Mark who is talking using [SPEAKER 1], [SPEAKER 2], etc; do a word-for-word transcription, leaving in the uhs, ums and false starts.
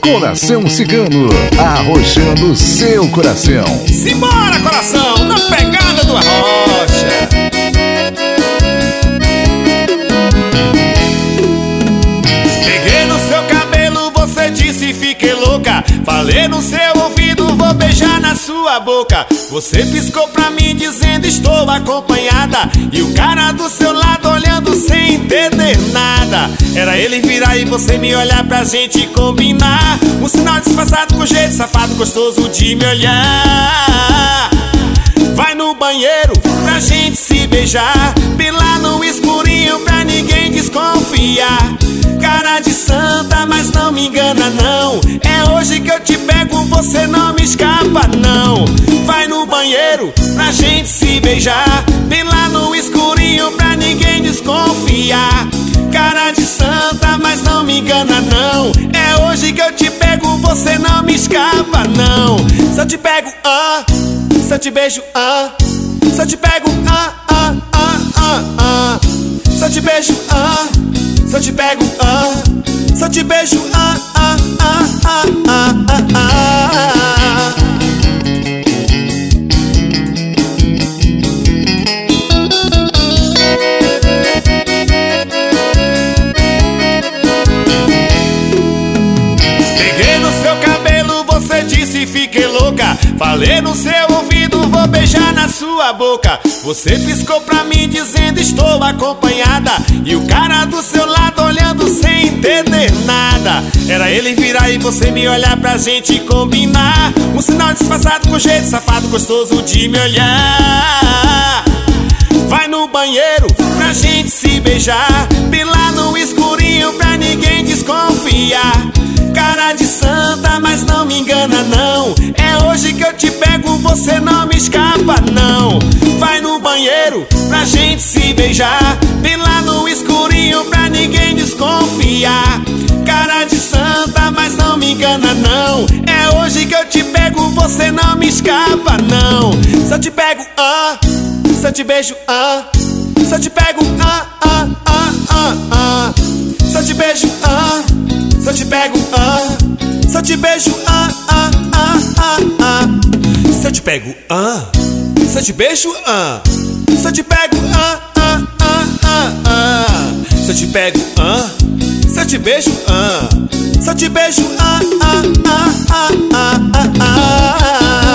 [SPEAKER 1] Coração Cigano, arrochando seu coração.
[SPEAKER 2] Simbora, coração, na pegada do Arrocha. Peguei no seu cabelo, você disse fiquei louca. Falei no seu ouvido, vou beijar na sua boca. Você piscou pra mim dizendo estou acompanhada, e o cara do seu lado olhando sem entender nada. Era ele virar e você me olhar pra gente combinar. Um sinal disfarçado com jeito safado gostoso de me olhar. Vai no banheiro pra gente se beijar, bem lá no escurinho pra ninguém desconfiar. Cara de santa, mas não me engana não. É hoje que eu te pego, você não me escapa não. Vai no banheiro pra gente se beijar, bem lá no escurinho pra ninguém desconfiar. Cara de santa, mas não me engana não. É hoje que eu te pego, você não me escapa não. Se eu te pego, ah, se eu te beijo, ah, se eu te pego, ah, ah, ah, ah, ah. Se eu te beijo, ah, se eu te pego, ah, se eu te beijo, ah, ah, ah, ah, ah, ah, ah. Peguei no seu cabelo, você disse fiquei louca. Falei no seu ouvido, vou beijar na sua boca. Você piscou pra mim dizendo estou acompanhada, e o cara do seu lado olhando sem entender nada. Era ele virar e você me olhar pra gente combinar. Um sinal disfarçado com jeito safado gostoso de me olhar. Vai no banheiro pra gente se beijar, bem lá no escurinho pra ninguém desconfiar. Cara de santa, mas não me engana não. É hoje que eu te pego, você não me escapa não. Vai no banheiro pra gente se beijar, bem lá no escurinho pra ninguém desconfiar. Cara de santa, mas não me engana não. É hoje que eu te pego, você não me escapa não. Se eu te pego, ah, se eu te beijo, ah, se eu te pego, ah, ah, ah, ah, ah. Se eu te beijo, ah, se eu te pego, ah, se eu te beijo, ah, ah, ah, ah, ah. Se eu te pego, ah, se eu te beijo, ah, se eu te pego, ah, ah, ah, ah, ah. Se eu te pego, ah, se eu te beijo, ah, se eu te beijo, ah, ah, ah, ah, ah, ah.